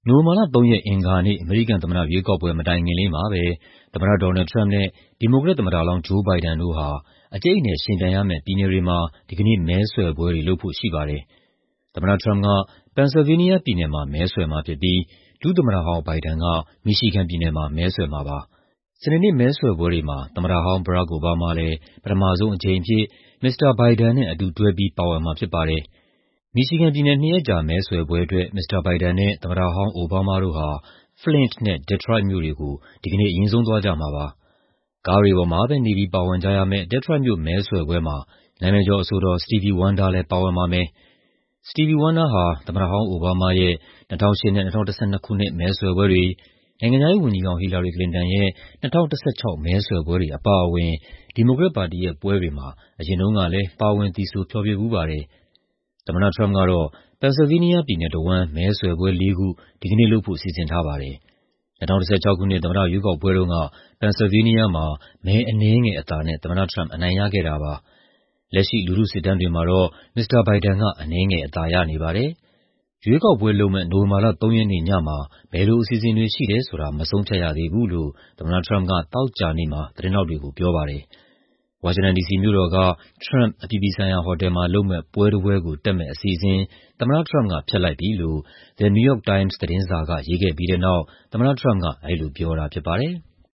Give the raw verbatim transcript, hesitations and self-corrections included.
နိုဝင်ဘာလသုံးရက်အင်္ဂါနေ့ အမေရိကန်သမ္မတရွေးကောက်ပွဲမတိုင်ခင်လေးမှာပဲသမ္မတ ဒေါ်နယ်လ်ဒ် ထရမ့်ပ်နဲ့ ဒီမိုကရက်သမ္မတလောင်း ဂျိုးဘိုင်ဒန်တို့ဟာ အကြိတ်အနယ်ယှဉ်ပြိုင်ရမယ့်ပြည်နယ်တွေမှာ ဒီကနေ့ မဲဆွယ်ပွဲတွေလုပ်ဖို့ရှိပါတယ်။ သမ္မတထရမ့်ပ်က ပန်ဆယ်လ်ဗေးနီးယားပြည်နယ်မှာ မဲဆွယ်မှာဖြစ်ပြီး ဒုသမ္မတဟောင်းဘိုင်ဒန်က မီရှီဂန်ပြည်နယ်မှာ မဲဆွယ်မှာပါ။ စနေနေ့မဲဆွယ်ပွဲတွေမှာ သမ္မတဟောင်း ဘရာ့ခ် အိုဘားမားလည်း ပထမဆုံးအကြိမ်အဖြစ် မစ္စတာဘိုင်ဒန်နဲ့ အတူတွဲပြီး ပါဝင်မှာဖြစ်ပါတယ်။ မီရှီဂန်ပြည်နယ် နှစ်ရက်ကြာမဲဆွယ်ပွဲအတွက် မစ္စတာဘိုင်ဒန်နဲ့ သမ္မတဟောင်း အိုဘားမားတို့ဟာ Flint နဲ့ Detroit မြို့တွေကို ဒီကနေ့ အရင်ဆုံးသွားကြမှာပါ။ ကားတွေပေါ်မှာပဲနေပြီး ပါဝင်ကြရမယ့် Detroit မြို့ မဲဆွယ်ပွဲမှာ နာမည်ကျော်အဆိုတော် Stevie Wonder လည်း ပါဝင်ပါမယ်။ Stevie Wonder ဟာ သမ္မတဟောင်း အိုဘားမားရဲ့ ၂၀၀၈ နဲ့ ၂၀၁၂ ခုနှစ် မဲဆွယ်ပွဲတွေ၊ နိုင်ငံခြားရေးဝန်ကြီးဟောင်း ဟီလာရီ ကလင်တန်ရဲ့ ၂၀၁၆ မဲဆွယ်ပွဲတွေအပါအဝင် ဒီမိုကရက်ပါတီရဲ့ပွဲတွေမှာ အရင်တုန်းကလည်း ပါဝင်သီဆိုဖျော်ဖြေဖူးပါတယ်။ သမ္မတထရမ့်ပ်ကတော့ ပန်ဆယ်လ်ဗေးနီးယားပြည်နယ်တဝန်း မဲဆွယ်ပွဲလေးခု ဒီကနေ့လုပ်ဖို့ စီစဉ်ထားပါတယ်။ ၂၀၁၆ ခုနှစ် သမ္မတရွေးကောက်ပွဲတုန်းက ပန်ဆယ်လ်ဗေးနီးယားမှာ မဲအနည်းငယ်အသာနဲ့ သမ္မတထရမ့်ပ် အနိုင်ရခဲ့တာပါ။ လက်ရှိ လူထုစစ်တမ်းတွေမှာတော့ မစ္စတာဘိုင်ဒန်က အနည်းငယ် အသာရနေပါတယ်။ ရွေးကောက်ပွဲလုပ်မယ့် နိုဝင်ဘာလ သုံးရက်နေ့ညမှာ ဘယ်လိုအစီအစဉ်တွေရှိတယ်ဆိုတာ မဆုံးဖြတ်ရသေးဘူးလို့ သမ္မတထရမ့်ပ်က သောကြာနေ့မှာ သတင်းထောက်တွေကိုပြောပါတယ်။ ဝါရှင်တန်ဒီစီမြို့တော်က ထရမ့်ပ် အပြည်ပြည်ဆိုင်ရာဟိုတယ်မှာလုပ်မယ့် ပွဲတပွဲကို တက်မယ့်အစီအစဉ် သမ္မတထရမ့်ပ်က ဖျက်လိုက်ပြီလို့ The New York Times သတင်းစာက ရေးခဲ့ပြီးတဲ့နောက် သမ္မတထရမ့်ပ်က အဲဒီလိုပြောတာဖြစ်ပါတယ်။